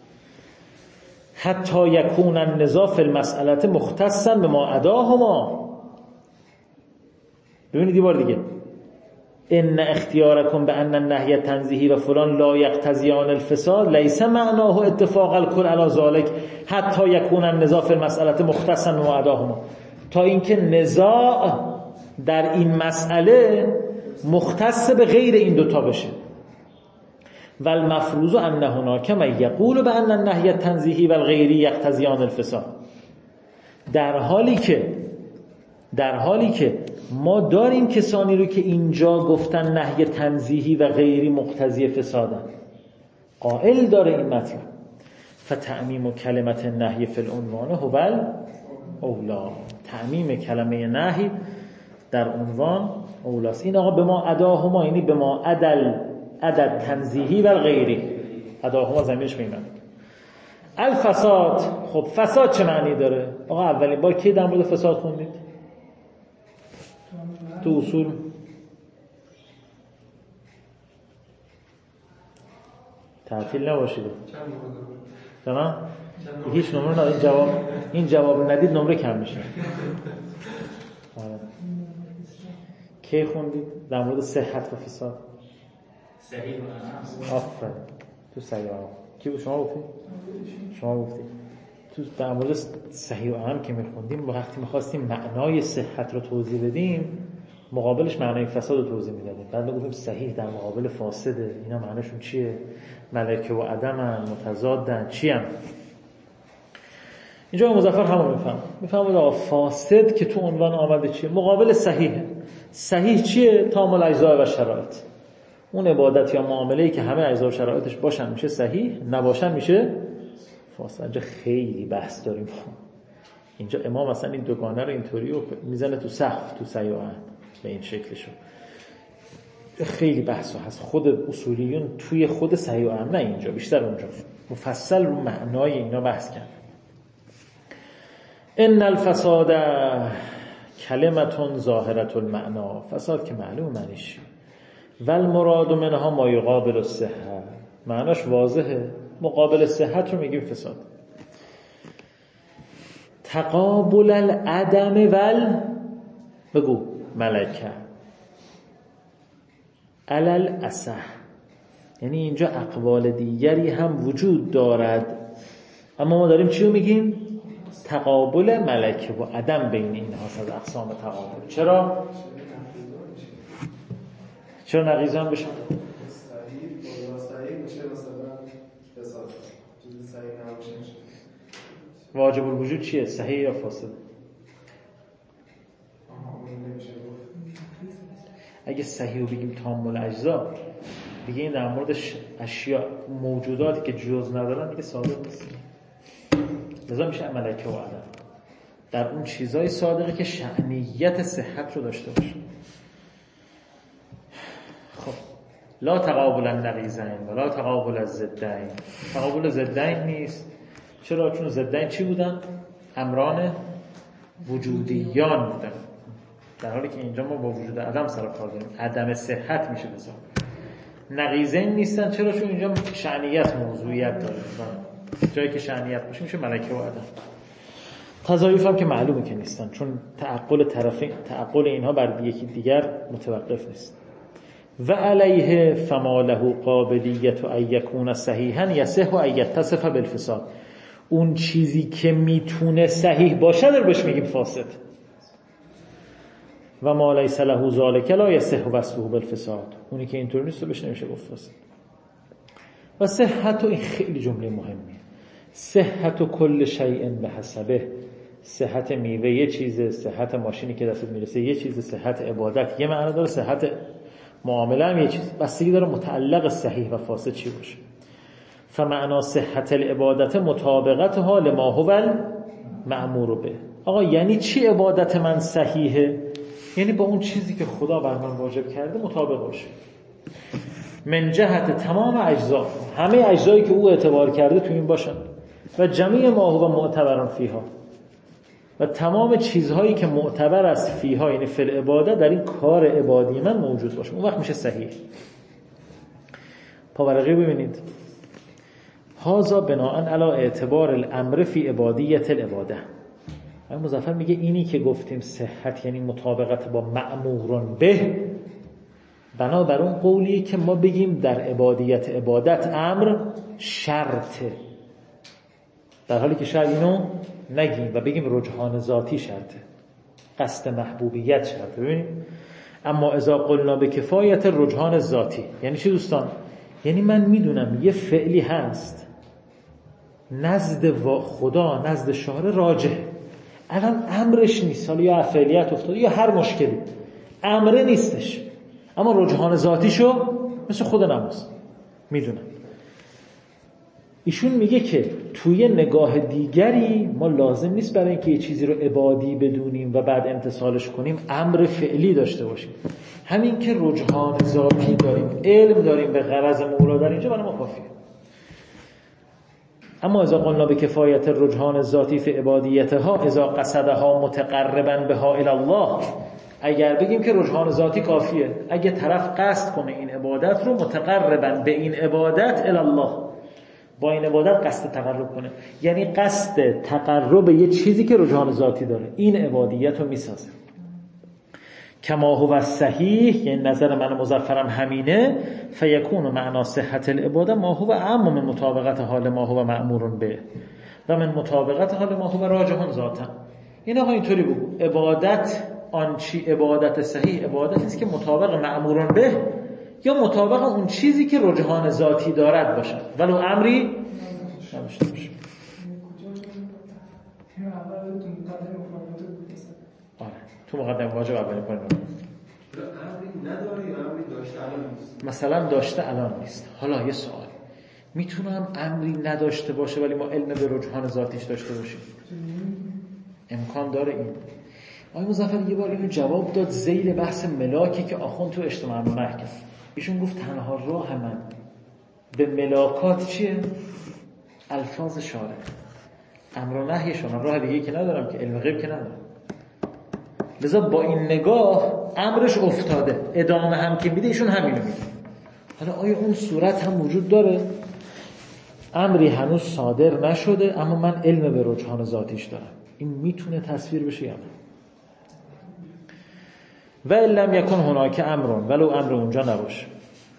حتی یکون النزاع فی المسئله مختصا بما عداهما. ببینید یه بار دیگه، ان اختیارکم بان النهی تنزیهی و فلان لا یقتضیان الفساد لیس معناه اتفاق الکل علی ذلک حتی یکون النزاع فی المسئله مختصا بما عداهما، تا اینکه نزاع در این مسئله مختص به غیر این دوتا بشه. و المفروض ان هناک من یقول بان النهی التنزیهی و الغیری یقتضیان الفساد، در حالی که ما داریم کسانی رو که اینجا گفتن نهی تنزیهی و غیری مقتضی فسادن، قائل داره این مطلب. فتعمیم کلمت نهی فی العنوان هو اولا، تعمیم کلمه نهی در عنوان اولاست. این آقا به ما عداهما، یعنی به ما عدد تنزیهی و غیری، عداهما زمینش میمونه. الفساد، خب فساد چه معنی داره؟ آقا اولین بار کی در مورد فساد خوندید؟ تو اصول تعطیل نباشید. تمام؟ هیچ نمره ندید. این جواب ندید نمره کم میشه. کی خوندید در مورد صحت و فساد؟ صحیح و آفرین. تو صحیح و اهم کی بود؟ شما گفتید؟ شما گفتید. تو در مورد صحیح و اهم که میخوندیم وقتی میخواستیم معنای صحت رو توضیح بدیم مقابلش معنای فساد رو توضیح میدادیم. بعد میگفتیم صحیح در مقابل فاسده، اینا معنیشون چیه؟ ملکه و عدمن، متضادن، چی هم؟ اینجا مظفر همون میفهمه آقا فاسد که تو عنوان آمده چیه؟ مقابل صحیحه. صحیح چیه؟ تمام الاجزاء و شرایط. اون عبادت یا معامله‌ای که همه اجزا و شرایطش باشن میشه صحیح، نباشن میشه فاصله اینجا خیلی بحث داریم. اینجا امام مثلا این دوگانه رو اینطوری رو میزنه تو سقف تو سیاحن به این شکلشو. خیلی بحث هست خود اصولیون توی خود سیاحن، نه اینجا، بیشتر اونجا مفصل رو معنای اینا بحث کرد. ان الفساد کلمتون ظاهرة المعنا، فساد که معلوم معنیش، والمراد منها ما یقابل الصحة، معناش واضحه، مقابل صحت رو میگیم فساد. تقابل العدم بگو ملکه علل اصح، یعنی اینجا اقوال دیگری هم وجود دارد، اما ما داریم چی رو میگیم؟ تقابل ملکه و عدم بین این هاست از اقسام تقابل. چرا نقیضان بشه؟ واجب الوجود چیه؟ صحیح یا فاسد؟ اگه صحیح رو بگیم تام الاجزا، دیگه این در مورد اشیاء موجوداتی که جز ندارن دیگه صادق نیست، لذا میشه ملکه و عدم. در اون چیزای صادقه که شأنیت صحت رو داشته باشه. خب لا تقابل النقیضین ولا تقابل الضدین، تقابل ضدین نیست. چرا؟ چون ضدین چی بودن؟ امران وجودیان بودن، در حالی که اینجا ما با وجود عدم سر کار داریم، عدم صحت میشه بزن. نقیضین نیستن، چرا؟ چون اینجا شأنیت موضوعیت داره، جایی که شأنیت باشه میشه ملکه و عدم. تضایف هم که معلومه که نیستن، چون تعقل طرفین، تعقل اینها بر یکی دیگر متوقف نیست. و علیه فما له قابلیت ان یکون صحیحا یصح ان یتصف بالفساد، اون چیزی که میتونه صحیح باشه رو بهش میگیم فاسد. و ما لیس له ذلک لا یصح وصفه بالفساد، اونی که اینطور نیست رو بهش نمیشه گفت فاسد. و صحت، این خیلی جمله مهمیه، صحت کل شیء بحسبه، صحت میوه یه چیزه، صحت ماشینی که دستت میرسه یه چیزه، صحت عبادت یه معنی داره، صحت معامله هم یه چیز، بستگی داره متعلق صحیح و فاسد چی باشه. فمعنا صحت العبادت مطابقتها لما هو المأمور به. آقا یعنی چی عبادت من صحیحه؟ یعنی با اون چیزی که خدا بر من واجب کرده مطابق باشه. من جهت تمام اجزا، همه اجزایی که او اعتبار کرده تو این باشن، و جمیع ما هو معتبران فیها، و تمام چیزهایی که معتبر است فیها، یعنی فی العبادت، در این کار عبادی من موجود باشه، اون وقت میشه صحیح. پاورقی ببینید، هذا بناء علی اعتبار الامر فی عبادیت العباده. مظفر میگه اینی که گفتیم صحت یعنی مطابقت با مأمورون به، بنابر اون قولیه که ما بگیم در عبادیت عبادت امر شرطه، در حالی که شاید اینو نگیم و بگیم رجحان ذاتی شرطه، قصد محبوبیت شرطه. ببینید، اما اذا قلنا به کفایت رجحان ذاتی، یعنی چی دوستان؟ یعنی من میدونم یه فعلی هست نزد خدا، نزد شارع راجح، الان امرش نیست، حالا یا فعلیت افتاده یا هر مشکلی، امره نیستش، اما رجحان ذاتیشو مثل خود نماز میدونم. ایشون میگه که توی نگاه دیگری ما لازم نیست برای اینکه یه چیزی رو عبادی بدونیم و بعد امتثالش کنیم امر فعلی داشته باشیم، همین که رجحان ذاتی داریم، علم داریم به غرض مولا در اینجا برای ما کافیه. اما اذا قلنا به کفایت رجحان الذاتی فی عبادیتها اذا قصدها متقربا بها الی الله، اگر بگیم که رجحان ذاتی کافیه، اگه طرف قصد کنه این عبادت رو متقربا به این عبادت الی الله، با این عبادت قصد تقرب کنه، یعنی قصد تقرب به یه چیزی که رجحان ذاتی داره، این عبادیت رو میسازه. کما هو صحیح، یعنی نظر من مظفرم همینه، فیکون معنا صحت العباده ما هو اعم من مطابقت حال ما هو مأمور به و من مطابقت حال ما هو راجح ذاتا. این آقا اینطوری بگو، عبادت آن چی عبادت صحیح عبادتی است که مطابق مأمور به یا مطابق اون چیزی که رجحان ذاتی دارد باشد ولو امری نباشته باشه. تو مقدمه واجب اولین پایین امری نداره یا امری داشته الان نیست؟ مثلا داشته الان نیست. حالا یه سوال، میتونم امری نداشته باشه ولی ما علم به رجحان ذاتیش داشته باشیم؟ امکان داره این. آقای مظفر یه بار اینو جواب داد ذیل بحث ملاکی که آخوند تو اجتماع مرکز. ایشون گفت تنها راه من به ملاکات چیه؟ الفاظ شارع، امر و نهیشون. راه دیگه که ندارم که، علم غیب که ندارم. لذا با این نگاه امرش افتاده، ادامه هم که میده ایشون همینو میگه. حالا آیا اون صورت هم وجود داره؟ امری هنوز صادر نشده اما من علم به رجحان ذاتیش دارم. این میتونه تصویر بشه یا نه؟ و لم یکن هناک امرون، ولو امر اونجا نباشه.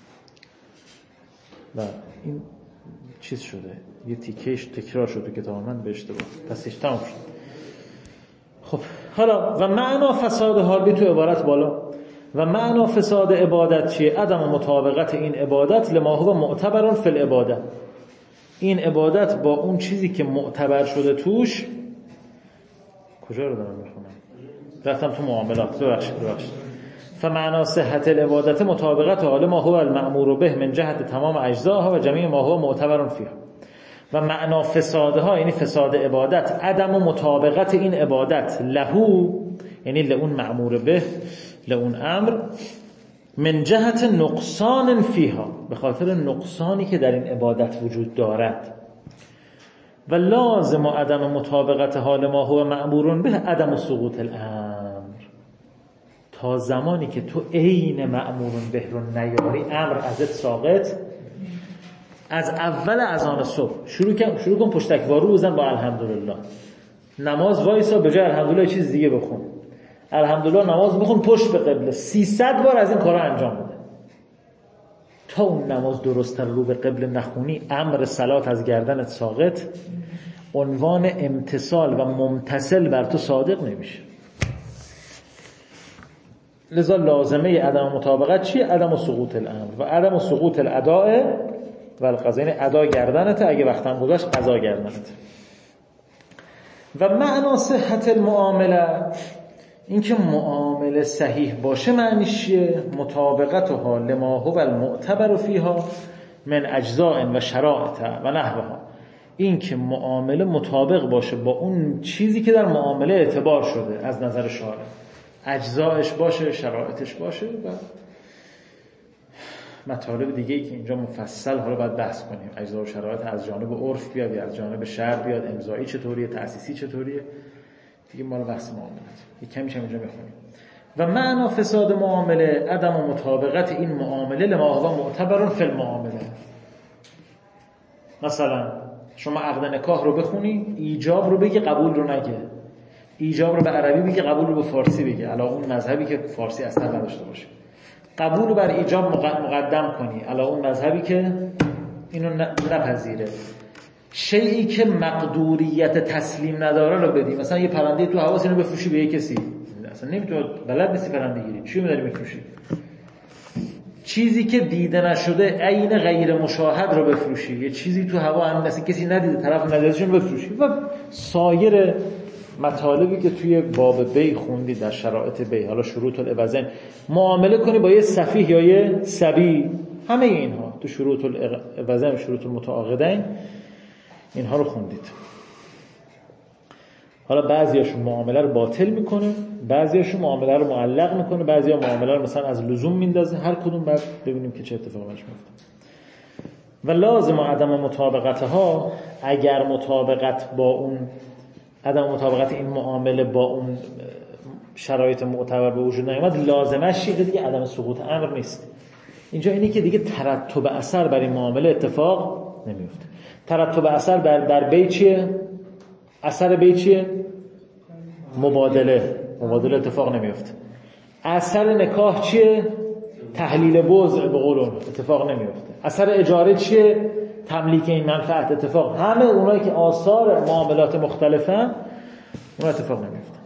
و این چیز شده، یه تیکهش تکرار شده کتاب من به اشتباه، پسش تمام شد. خب حالا و معنا فساد حال بی تو عبارت بالا. و معنا فساد عبادت چیه؟ عدم مطابقت این عبادت لما هو معتبر فی العبادت. این عبادت با اون چیزی که معتبر شده توش، کجا رو دارم میخونم؟ رفتم تو معاملات. ببخشید. فمعنا صحت العبادت مطابقت حال ما هو المأمور به من جهت تمام اجزاها و جمیع ما هو معتبر فیها. و معنا فسادها یعنی فساد عبادت عدم مطابقت این عبادت لهو یعنی لئون مأمور به، لئون امر، من جهت نقصان فیها، به خاطر نقصانی که در این عبادت وجود دارد. و لازم عدم مطابقت حال ما هو مأمور به عدم سقوط الامر. تا زمانی که تو عین مأمور به رو نیاری امر ازت ساقط. از اول اذان صبح شروع کن پشتکوارو بزن با الحمدلله. نماز وایسا به جای الحمدلله چیز دیگه بخون. الحمدلله نماز بخون پشت به قبله. 300 بار از این کارا انجام بده. تا اون نماز درست رو به قبله نخونی امر صلات از گردنت ساقط. عنوان امتثال و ممتثل بر تو صادق نمیشه. لذا لازمه عدم مطابقت چیه؟ عدم سقوط الامر و عدم سقوط الاداء و القضا، یعنی ادا گردنته، اگه وقتم گذاشت قضا گردنته. و معنا صحت المعامله، این که معامله صحیح باشه معنیش چیه؟ مطابقت حال ما هو المعتبر فیها من اجزاء و شرائط و نحوها. این که معامله مطابق باشه با اون چیزی که در معامله اعتبار شده از نظر شارع، اجزایش باشه، شرایطش باشه و مطالب دیگه‌ای که اینجا مفصل حالا باید بحث کنیم. اجزا و شرایط از جانب عرف بیاد یا از جانب شرع بیاد، امضایی چطوریه، تأسیسی چطوریه، دیگه مال بحث معاملات. یک کمیش هم اینجا می‌خونیم. و معنا فساد معامله عدم مطابقت این معامله لما هو معتبر فی المعامله. مثلا شما عقد نکاح رو بخونی، ایجاب رو بگی قبول رو نگه، ایجاب رو به عربی بگی قبول رو به فارسی بگی، علاوه اون مذهبی که فارسی اصلا نداشته باشه. قبول رو بر ایجاب مقدم کنی، علاوه اون مذهبی که اینو نپذیره. شیئی که مقدوریت تسلیم نداره رو بدی. مثلا یه پرنده تو حواس اینو بفروشی به یه کسی، اصلا نمیتونی، بلد نیستی پرنده گیری، چی می‌داری میفروشی؟ چیزی که دیده نشده عین غیر مشاهد رو بفروشی، یه چیزی تو هوا هم مثلا کسی ندیده طرف ندیدهشون بفروشی. و سایر مطالبی که توی باب بی خوندی در شرایط بی، حالا شروط العوضین، معامله کنی با یه سفیه یا یه صبی، همه اینها تو شروط العوضین و شروط المتعاقدین اینها رو خوندید. حالا بعضیاشون معامله رو باطل میکنه، بعضیاشون معامله رو معلق میکنه، بعضیا معامله رو مثلا از لزوم میندازه. هر کدوم بعد ببینیم که چه اتفاقی میفته. و لازم عدم مطابقتها، اگر مطابقت با اون عدم مطابقت این معامله با اون شرایط معتبر به وجود نیامد، لازمش چیه دیگه؟ عدم سقوط امر نیست. اینجا اینی که دیگه ترتب اثر بر این معامله اتفاق نمیفته. ترتب اثر بر بی چیه؟ اثر بی چیه؟ مبادله اتفاق نمیفته. اثر نکاح چیه؟ تحلیل بضع به قول اون اتفاق نمیفته. اثر اجاره چیه؟ تملیک این منفعت اتفاق. همه اونایی که آثار معاملات مختلفن اون اتفاق نمیفته.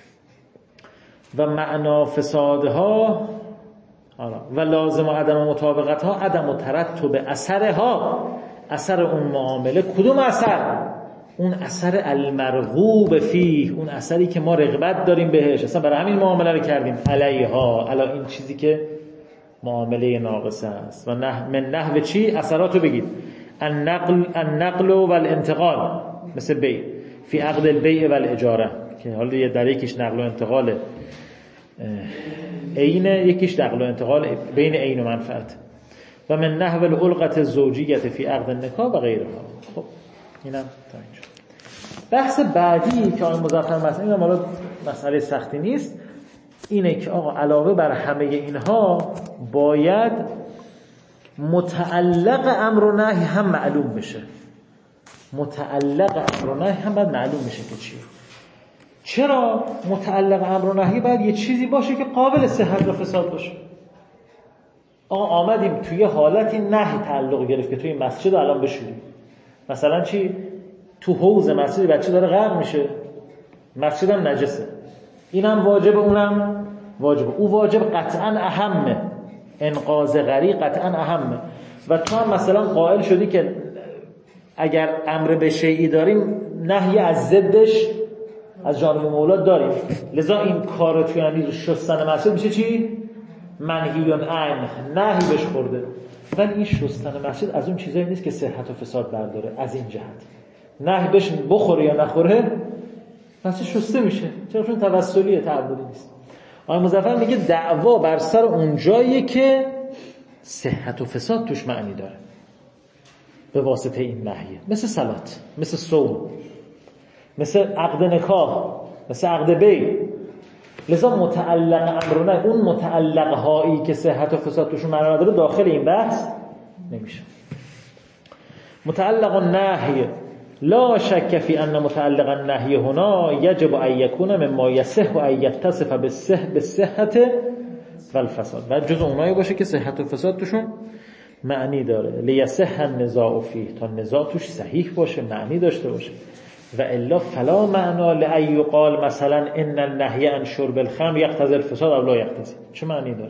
و معنا فسادها و لازم عدم مطابقتها عدم ترتب اثرها، اثر اون معامله. کدوم اثر؟ اون اثر المرغوب فیه، اون اثری که ما رغبت داریم بهش، اصلا برای همین معامله رو کردیم. علیها، علی این چیزی که معامله ناقصه است. و من نحو چی؟ اثراتو بگید. النقل و الانتقال مثل بیع فی عقد البیع و الاجاره که حالا در یکیش نقل و انتقال عین، یکیش نقل و انتقال بین عین و منفعت. و من نحو العلقة الزوجیة فی عقد النکاح و غیرها. خب اینم تا اینجا. بحث بعدی که آقای مظفر مثلا اینم حالا مسئله سختی نیست، اینه که آقا علاوه بر همه اینها باید متعلق امر و نهی هم معلوم بشه. متعلق امر و نهی هم باید معلوم بشه که چیه. چرا متعلق امر و نهی باید یه چیزی باشه که قابل صحت و فساد باشه؟ آقا آمدیم توی حالتی نهی تعلق گرفت که توی مسجد الان بشوریم. مثلا چی؟ تو حوض مسجد بچه داره غرق میشه، مسجدم نجسه، اینم واجب اونم واجب. او واجب قطعا اهمه، انقاذ غریق قطعا اهمه. و تو هم مثلا قائل شدی که اگر امر به شیئی داریم نهی از ضدش از جانب مولا داریم، لذا این کار توی شستن مسجد میشه چی؟ منهی عنه، نهی بهش خورده. ولی این شستن مسجد از اون چیزایی نیست که صحت و فساد برداره. از این جهت نهی بهش بخوره یا نخوره مسجد شسته میشه، چرا؟ چون توسلیه، تعبدی نیست. آقای مظفر میگه دعوا بر سر اون جاییه که صحت و فساد توش معنی داره به واسطه این نهیه، مثل صلات، مثل صوم، مثل عقد نکاح، مثل عقد بیع. لذا متعلق امر و نهی، اون متعلق هایی که صحت و فساد توش معنی نداره داخل این بحث نمیشه. متعلق النهی لا شک فی ان متعلق النهی هنا یجب ان یکون مما یصح ان یتصف بالصحت والفساد، و جز اونایی باشه که صحت و فساد توشون معنی داره. لیصح النزاع فیه، تا نزاع توش صحیح باشه، معنی داشته باشه. و الا فلا معنا لأن یقال مثلا ان النهی عن شرب الخمر یقتضی الفساد او لا یقتضی. چه معنی داره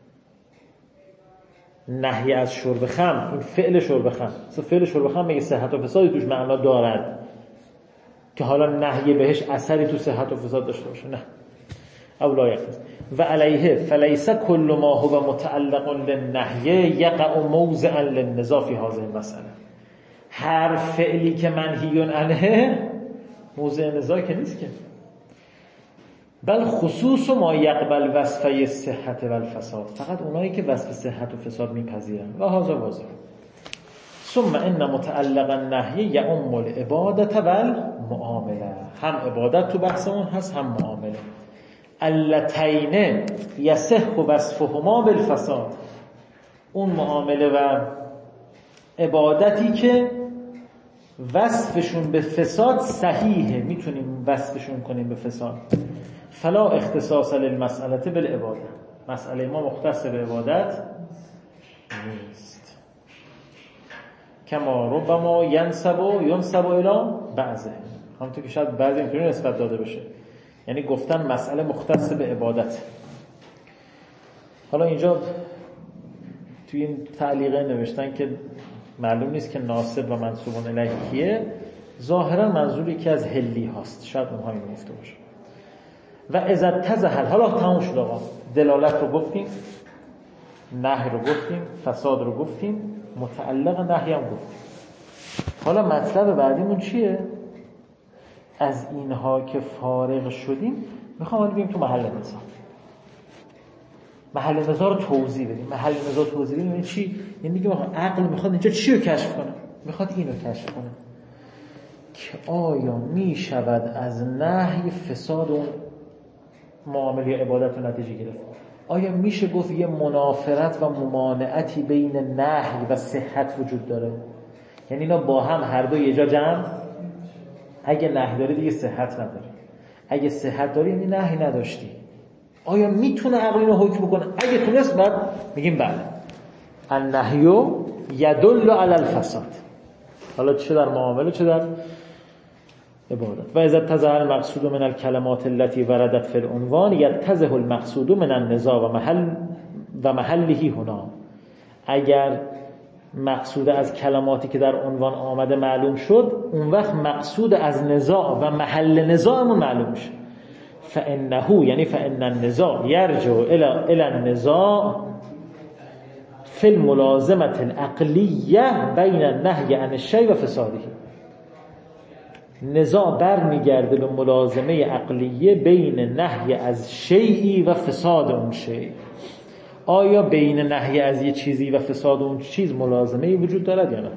نهی از شرب خمر؟ این فعل شرب خمر، فعل شرب خمر میگه صحت و فسادی توش معنا دارد که حالا نهی بهش اثری تو صحت و فساد داشته باشه؟ نه. او لا یقتضی. و علیه فلیس کل ما هو متعلق للنهی یقع موضعا للنزاع فی هذه المساله. هر فعلی که منهی عنه موضع نزاع که نیست که، بل خصوص ما یقبل وصفه صحت و الفساد، فقط اونایی که وصف صحت و فساد میپذیرن. و هذا واضح. ثم ان متعلق النهی یعم العبادة والمعامله، هم عبادت تو بحث اون هست هم معامله. اللتین یصح وصفهما بالفساد، اون معامله و عبادتی که وصفشون به فساد صحیحه، میتونیم وصفشون کنیم به فساد. فلا اختصاص للمسئله بالعباده، مسئله ما مختص به عبادت نیست. کما ربما ینسب الی بعضه، همونطور که شاید بعضی اینطوری نسبت داده بشه، یعنی گفتن مسئله مختص به عبادت. حالا اینجا توی این تعلیقه نوشتن که معلوم نیست که ناسب و منصوب الیه کیه، ظاهرا منظور یکی از حلی هاست، شاید اونها این گفته باشه. و اذا تزهل، حالا تموم شد آقا، دلالت رو گفتیم، نهی رو گفتیم، فساد رو گفتیم، متعلق نهی هم گفتیم. حالا مطلب بعدیمون چیه؟ از اینها که فارغ شدیم میخوام حالا بیم تو محل نزاع. محل نزاع رو توضیح بدیم. محل نزاع توضیح بدیم یعنی چی؟ یعنی دیگه عقل میخواد اینجا چی رو کشف کنه؟ میخواد اینو کشف کنه که آیا میشود از نهی فساد اون معامله عبادت رو نتیجه گرفت؟ آیا میشه گفت یه منافرت و ممانعتی بین نهی و صحت وجود داره؟ یعنی اینا با هم هر دو یه جا جمع؟ اگه نهی داره دیگه صحت نداره، اگه صحت داره یعنی نهی نداشتی. آیا میتونه عقل اینو حکم بکنه؟ اگه تونست بعد میگیم بله، النهی یدل علی الفساد، حالا چه در معامله چه در عبادت. و اذا اتضح المقصود من الكلمات التي وردت في العنوان يتضح المقصود من النزاع و محله هنا. اگر مقصود از کلماتی که در عنوان آمده معلوم شد، اون وقت مقصود از نزاع و محل نزاعمون معلوم میشه. فانه یعنی فان النزاع یرجع الى النزاع فی الملازمة العقلیه بین النهی عن الشیء و فساده. نزاع برمیگرده به ملازمه عقلیه بین نهی از شیئی و فساد اون شیء. آیا بین نهی از یه چیزی و فساد اون چیز ملازمه وجود دارد یا نه؟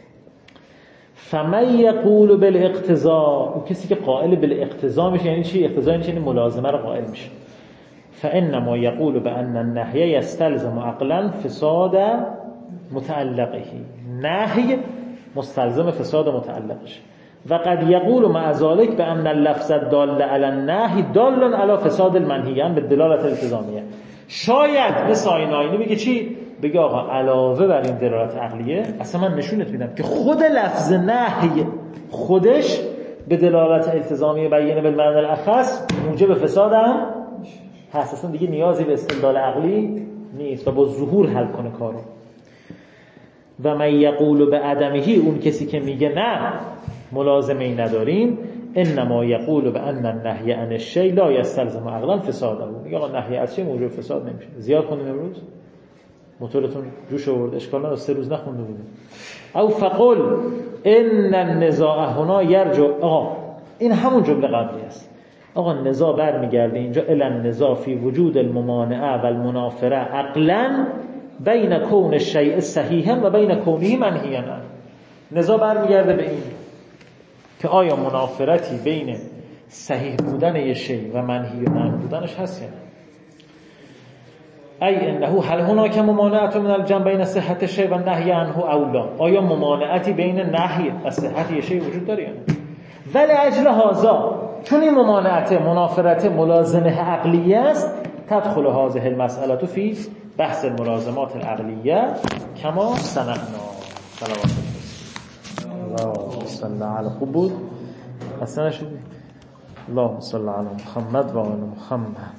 فمن یقول بالاقتضاء، اون کسی که قائل بالاقتضاء میشه یعنی چی؟ اقتضاء یعنی ملازمه رو قائل میشه. فانما یقول بان النهی یستلزم عقلا فساد متعلقه، نهی مستلزم فساد متعلقش. و قد یقول مع ذلك بان اللفظ الدال علی النهی دال علی فساد المنهی به دلالت التزامیه. شاید مثل آینه بگه چی؟ بگه آقا علاوه بر این دلالت عقلیه اصلا من نشونت میدم که خود لفظ نهی خودش به دلالت التزامیه بیانه بالمعنی الاخص موجب فسادم هست، اصلا دیگه نیازی به استدلال عقلی نیست و با ظهور حل کنه کارو. و من یقول به عدمهی، اون کسی که میگه نه ملازمه ای نداریم، انما یقول به ان النهی عن الشیء لا یستلزم عقلا فساده. میگه آقا نهی از چیز موجب فساد نمیشه. زیاد خوندیم امروز؟ موتورتون جوش آورد، اشکال نداره 3 روز نخونده بودیم. او فقل ان النزاع هنا یرجع، آقا این همون جمله قبلی است. آقا نزاع برمیگرده اینجا الی النزاع فی وجود الممانعه و المنافره عقلا بین کون الشیء صحیحا و بین کونه منهیا عنه. نزاع برمیگرده به این که آیا منافرتی بین صحیح بودن یه شیء و منهی عنه بودنش هست یا نه. ای انه هل هناک ممانعت من الجمع بین صحت الشیء و نهی عنه او لا، آیا ممانعتی بین نهی و صحت یه شیء وجود داره یا نه. ولی اجل هذا، چون این ممانعت منافرت ملازمه عقلیه است، تدخل هذه المسئله فی بحث الملازمات العقلیه کما سنعنا. صلوات الله صلی علی خوب بود. حسنا شدی. اللهم صل علی محمد و آل محمد.